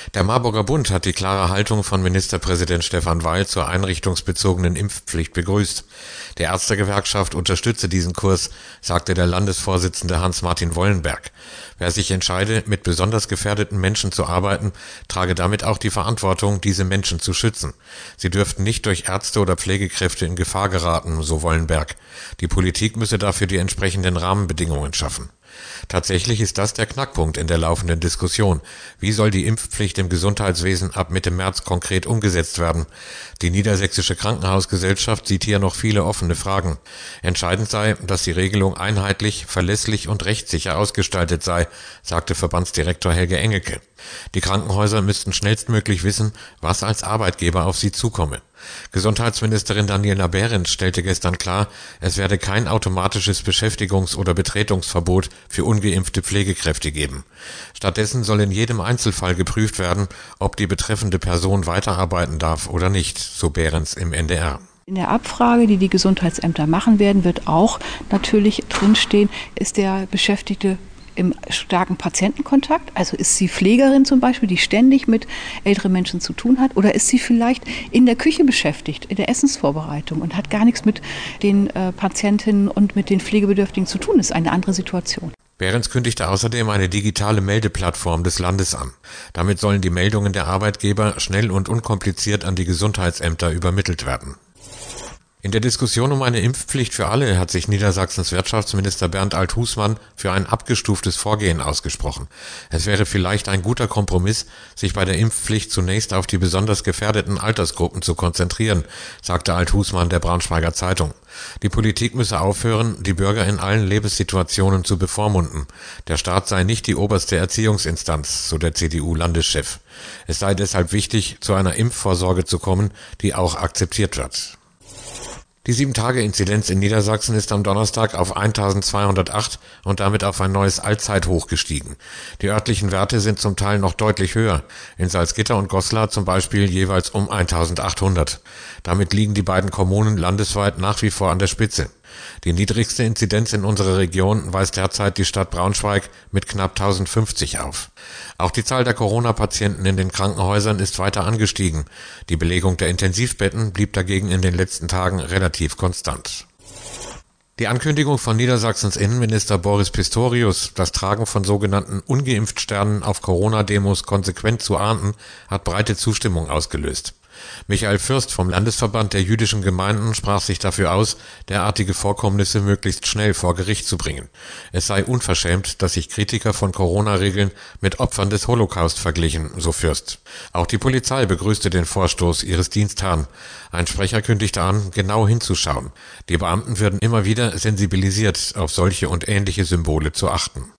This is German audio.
Der Marburger Bund hat die klare Haltung von Ministerpräsident Stefan Weil zur einrichtungsbezogenen Impfpflicht begrüßt. Die Ärztegewerkschaft unterstütze diesen Kurs, sagte der Landesvorsitzende Hans-Martin Wollenberg. Wer sich entscheide, mit besonders gefährdeten Menschen zu arbeiten, trage damit auch die Verantwortung, diese Menschen zu schützen. Sie dürften nicht durch Ärzte oder Pflegekräfte in Gefahr geraten, so Wollenberg. Die Politik müsse dafür die entsprechenden Rahmenbedingungen schaffen. Tatsächlich ist das der Knackpunkt in der laufenden Diskussion. Wie soll die Impfpflicht im Gesundheitswesen ab Mitte März konkret umgesetzt werden? Die Niedersächsische Krankenhausgesellschaft sieht hier noch viele offene Fragen. Entscheidend sei, dass die Regelung einheitlich, verlässlich und rechtssicher ausgestaltet sei, sagte Verbandsdirektor Helge Engelke. Die Krankenhäuser müssten schnellstmöglich wissen, was als Arbeitgeber auf sie zukomme. Gesundheitsministerin Daniela Behrens stellte gestern klar, es werde kein automatisches Beschäftigungs- oder Betretungsverbot für ungeimpfte Pflegekräfte geben. Stattdessen soll in jedem Einzelfall geprüft werden, ob die betreffende Person weiterarbeiten darf oder nicht, so Behrens im NDR. In der Abfrage, die die Gesundheitsämter machen werden, wird auch natürlich drinstehen, ist der Beschäftigte im starken Patientenkontakt, also ist sie Pflegerin zum Beispiel, die ständig mit älteren Menschen zu tun hat, oder ist sie vielleicht in der Küche beschäftigt, in der Essensvorbereitung und hat gar nichts mit den Patientinnen und mit den Pflegebedürftigen zu tun, das ist eine andere Situation. Behrens kündigte außerdem eine digitale Meldeplattform des Landes an. Damit sollen die Meldungen der Arbeitgeber schnell und unkompliziert an die Gesundheitsämter übermittelt werden. In der Diskussion um eine Impfpflicht für alle hat sich Niedersachsens Wirtschaftsminister Bernd Alt-Husmann für ein abgestuftes Vorgehen ausgesprochen. Es wäre vielleicht ein guter Kompromiss, sich bei der Impfpflicht zunächst auf die besonders gefährdeten Altersgruppen zu konzentrieren, sagte Alt-Husmann der Braunschweiger Zeitung. Die Politik müsse aufhören, die Bürger in allen Lebenssituationen zu bevormunden. Der Staat sei nicht die oberste Erziehungsinstanz, so der CDU-Landeschef. Es sei deshalb wichtig, zu einer Impfvorsorge zu kommen, die auch akzeptiert wird. Die 7-Tage-Inzidenz in Niedersachsen ist am Donnerstag auf 1208 und damit auf ein neues Allzeithoch gestiegen. Die örtlichen Werte sind zum Teil noch deutlich höher. In Salzgitter und Goslar zum Beispiel jeweils um 1800. Damit liegen die beiden Kommunen landesweit nach wie vor an der Spitze. Die niedrigste Inzidenz in unserer Region weist derzeit die Stadt Braunschweig mit knapp 1050 auf. Auch die Zahl der Corona-Patienten in den Krankenhäusern ist weiter angestiegen. Die Belegung der Intensivbetten blieb dagegen in den letzten Tagen relativ konstant. Die Ankündigung von Niedersachsens Innenminister Boris Pistorius, das Tragen von sogenannten Ungeimpft-Sternen auf Corona-Demos konsequent zu ahnden, hat breite Zustimmung ausgelöst. Michael Fürst vom Landesverband der jüdischen Gemeinden sprach sich dafür aus, derartige Vorkommnisse möglichst schnell vor Gericht zu bringen. Es sei unverschämt, dass sich Kritiker von Corona-Regeln mit Opfern des Holocaust verglichen, so Fürst. Auch die Polizei begrüßte den Vorstoß ihres Dienstherrn. Ein Sprecher kündigte an, genau hinzuschauen. Die Beamten würden immer wieder sensibilisiert, auf solche und ähnliche Symbole zu achten.